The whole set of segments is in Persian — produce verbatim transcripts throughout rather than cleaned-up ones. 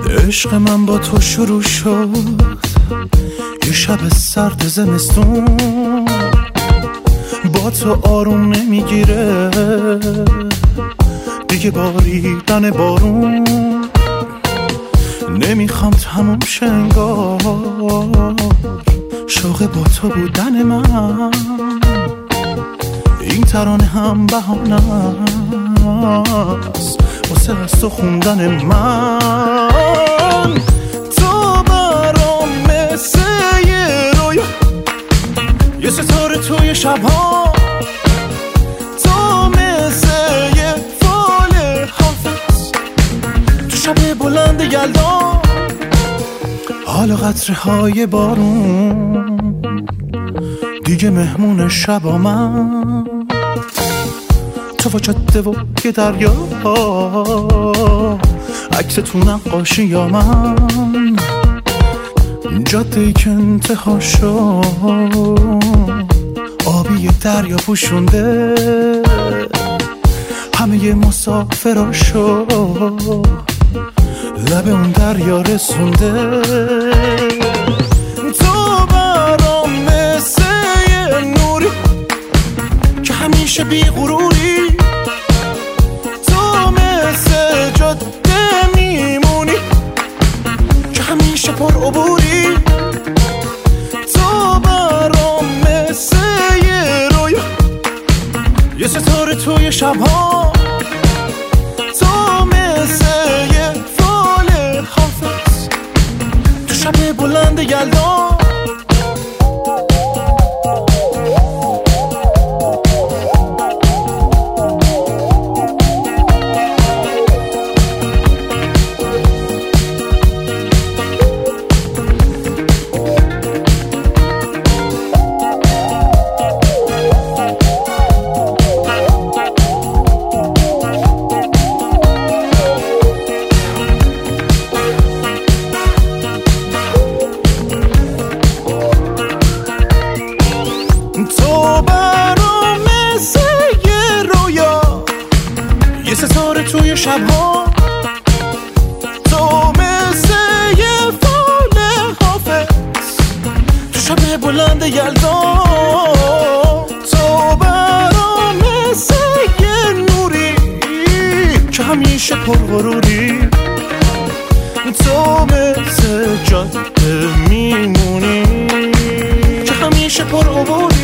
عشق من با تو شروع شد یه شب سرد زمستون، با تو آروم نمیگیره دیگه باریدن بارون. نمیخوام تموم شه انگار شوق با تو بودن من، این ترانه هم بهانه است واسه از تو خوندن من. تو برام مثل یه رویا، یه ستاره توی شبها، تو مثل یه فال حافظ تو شب بلند یلدا. حالا قطره های بارون دیگه مهمون شبا من، تو و جاده و یه دریا، عکس تو نقاشی یا من، جاده ای که انتها شد آبی دریا پوشونده همه ی مسافراشو لب اون دریا رسونده. تو برام مثل یه نوری که همیشه بی غروری، تو مثل جاده میمونی که همیشه پر عبوری. تو برام مثل یه رویا، یه ستاره توی شبها، تو مثل یه فال حافظ تو شب بلند یلدا. تو برام مثل یه رویا، یه ستاره توی شبها، تو مثل یه فال حافظ تو شب بلند یلدا. تو برام مثل یه نوری که همیشه پر غروری، تو مثل جاده میمونی که همیشه پر عبوری.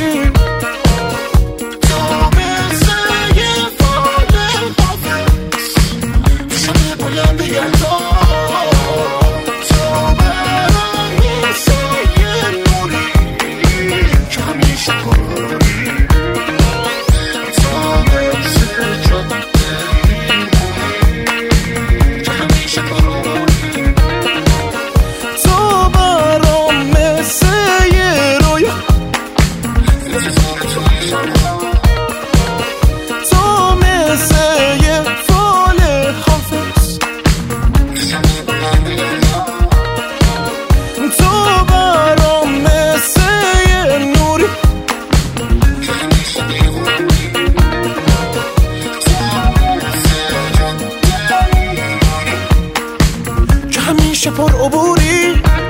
همیشه پر عبوری.